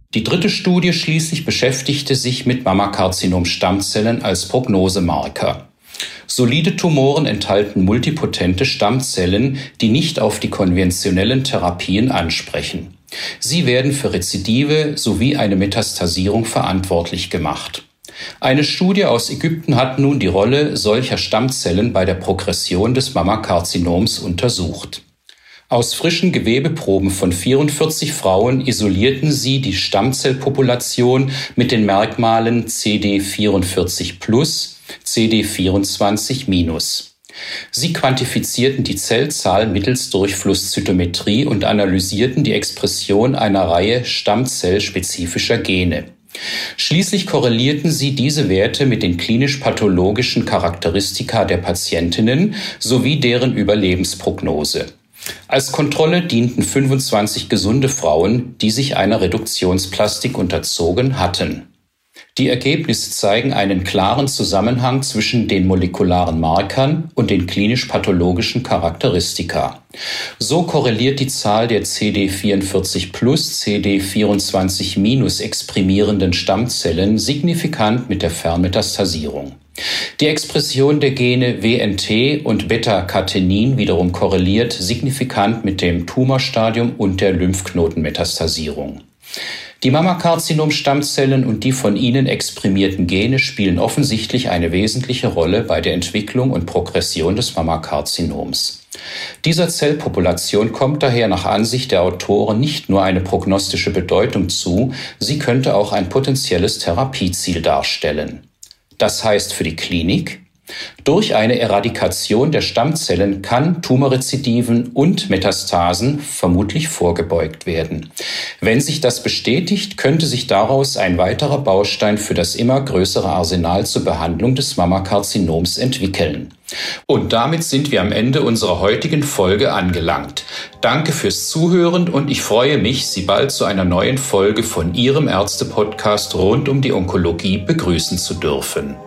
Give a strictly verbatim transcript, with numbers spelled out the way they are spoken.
Die dritte Studie schließlich beschäftigte sich mit Mammakarzinom-Stammzellen als Prognosemarker. Solide Tumoren enthalten multipotente Stammzellen, die nicht auf die konventionellen Therapien ansprechen. Sie werden für Rezidive sowie eine Metastasierung verantwortlich gemacht. Eine Studie aus Ägypten hat nun die Rolle solcher Stammzellen bei der Progression des Mammakarzinoms untersucht. Aus frischen Gewebeproben von vierundvierzig Frauen isolierten sie die Stammzellpopulation mit den Merkmalen C D vierundvierzig plus, C D vierundzwanzig minus. Sie quantifizierten die Zellzahl mittels Durchflusszytometrie und analysierten die Expression einer Reihe stammzellspezifischer Gene. Schließlich korrelierten sie diese Werte mit den klinisch-pathologischen Charakteristika der Patientinnen sowie deren Überlebensprognose. Als Kontrolle dienten fünfundzwanzig gesunde Frauen, die sich einer Reduktionsplastik unterzogen hatten. Die Ergebnisse zeigen einen klaren Zusammenhang zwischen den molekularen Markern und den klinisch-pathologischen Charakteristika. So korreliert die Zahl der C D vierundvierzig plus, C D vierundzwanzig minus exprimierenden Stammzellen signifikant mit der Fernmetastasierung. Die Expression der Gene W N T und Beta-Catenin wiederum korreliert signifikant mit dem Tumorstadium und der Lymphknotenmetastasierung. Die Mammakarzinom-Stammzellen und die von ihnen exprimierten Gene spielen offensichtlich eine wesentliche Rolle bei der Entwicklung und Progression des Mammakarzinoms. Dieser Zellpopulation kommt daher nach Ansicht der Autoren nicht nur eine prognostische Bedeutung zu, sie könnte auch ein potenzielles Therapieziel darstellen. Das heißt für die Klinik: Durch eine Eradikation der Stammzellen kann Tumorrezidiven und Metastasen vermutlich vorgebeugt werden. Wenn sich das bestätigt, könnte sich daraus ein weiterer Baustein für das immer größere Arsenal zur Behandlung des Mammakarzinoms entwickeln. Und damit sind wir am Ende unserer heutigen Folge angelangt. Danke fürs Zuhören und ich freue mich, Sie bald zu einer neuen Folge von Ihrem Ärzte-Podcast rund um die Onkologie begrüßen zu dürfen.